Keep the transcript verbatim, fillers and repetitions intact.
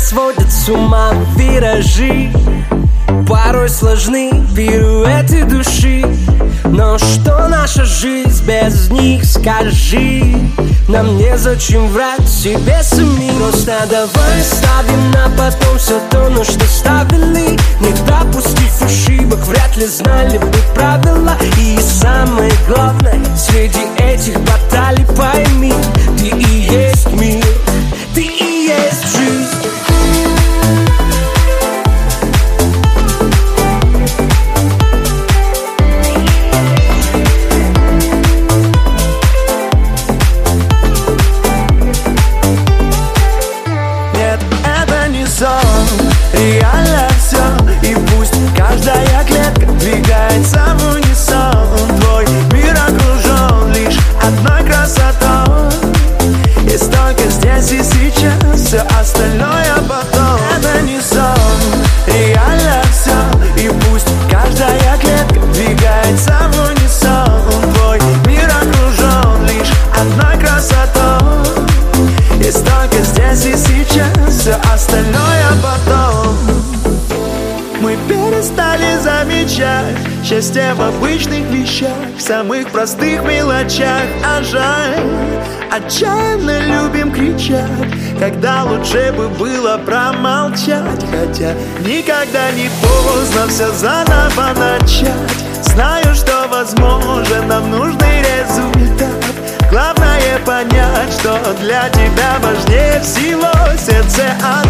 сводят с ума виражи, порой сложны пируэты души. Но что наша жизнь без них, скажи? Нам незачем врать себе самим. Просто давай ставим на потом все то, на что ставили. Не допустив ошибок, вряд ли знали бы правила. И самое главное, среди этих баталий пойми: ты и есть мир, ты и есть жизнь. Реально все, и пусть каждая клетка двигается в унисон. Твой мир окружен лишь одной красотой, и столько здесь и сейчас, все остальное потом. Это не сон, реально все, и пусть каждая клетка двигается в унисон. Твой мир окружен лишь одной красотой, и столько здесь и сейчас, все остальное потом. Мы перестали замечать счастье в обычных вещах, в самых простых мелочах. А жаль, отчаянно любим кричать, когда лучше бы было промолчать. Хотя никогда не поздно все заново начать. Знаю, что возможен нам нужный результат. Главное понять, что для тебя важнее всего сердце.